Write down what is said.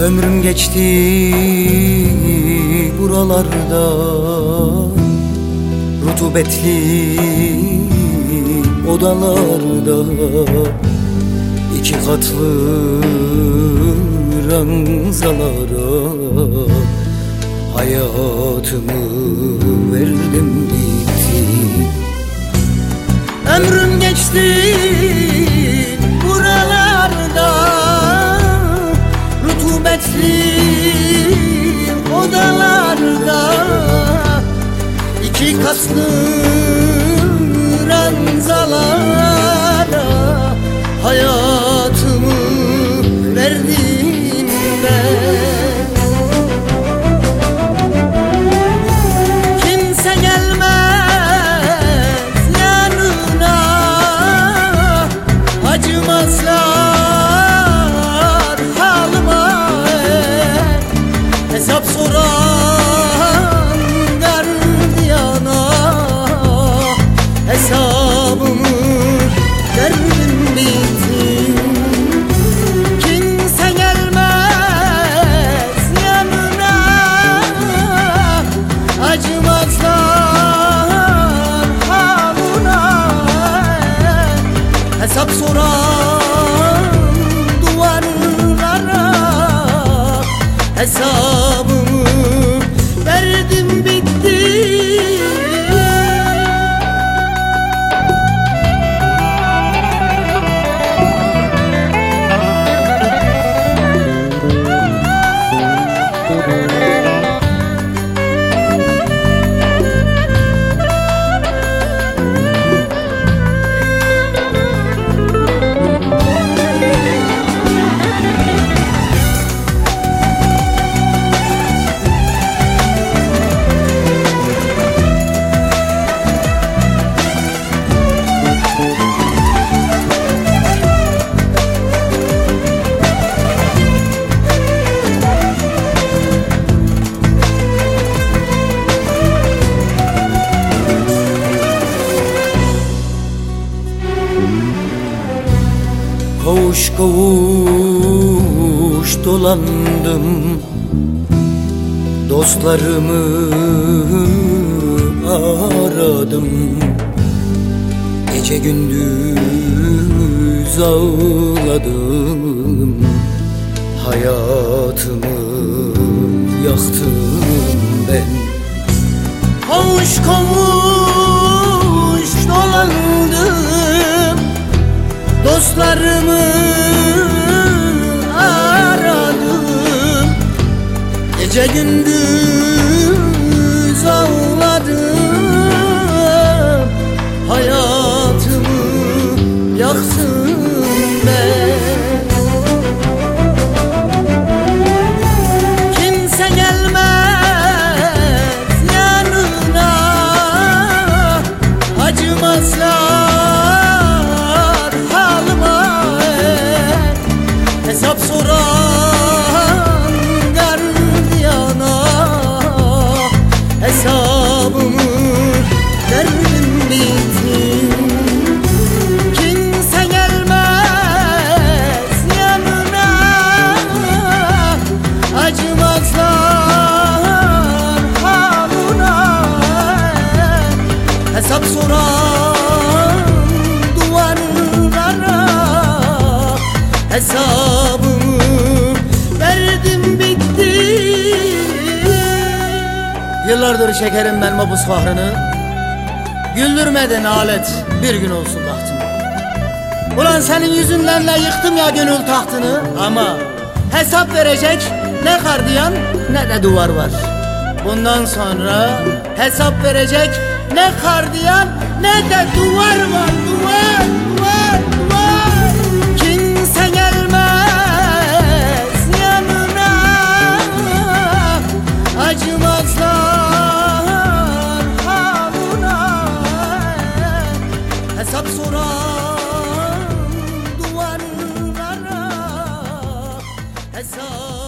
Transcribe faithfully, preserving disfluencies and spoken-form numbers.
Ömrüm geçti buralarda, rutubetli odalarda, iki katlı ranzalara hayatımı verdim gitti. Ömrüm geçti buralarda, rutubetli odalarda, iki katlı ranzalara hayatımı verdim ben. Kimse gelmez yanına, acımazlar halıma, hesap soran gardiyana hesabımı verdim bitti. Kimse gelmez yanına, acımazlar halına, hesap soran duvarlara hesabımı verdim bitti. Koğuş koğuş dolandım, dostlarımı aradım. Gece gündüz ağladım, hayatımı yaktım ben. Koğuş koğuş dolandım, dostlarımı aradım. Gece gündüz ağladım, hayatımı yaktım ben. Kimse gelmez yanına, acımazlar hesap soran gardiyana hesabımı verdim bitti. Kimse gelmez yanına, acımazlar halına, hesap soran duvarlara hesabımı verdim bitti. Yıllardır çekerim ben mabus fahrını, güldürmeden alet bir gün olsun bahtım. Ulan senin yüzünden de yıktım ya gönül tahtını, ama hesap verecek ne gardiyan ne de duvar var. Bundan sonra hesap verecek ne gardiyan ne de duvar var. Duvar, duvar, duvar. Kimse gelmez yanına, acımazlar halına, hesap soran duvarlara hesap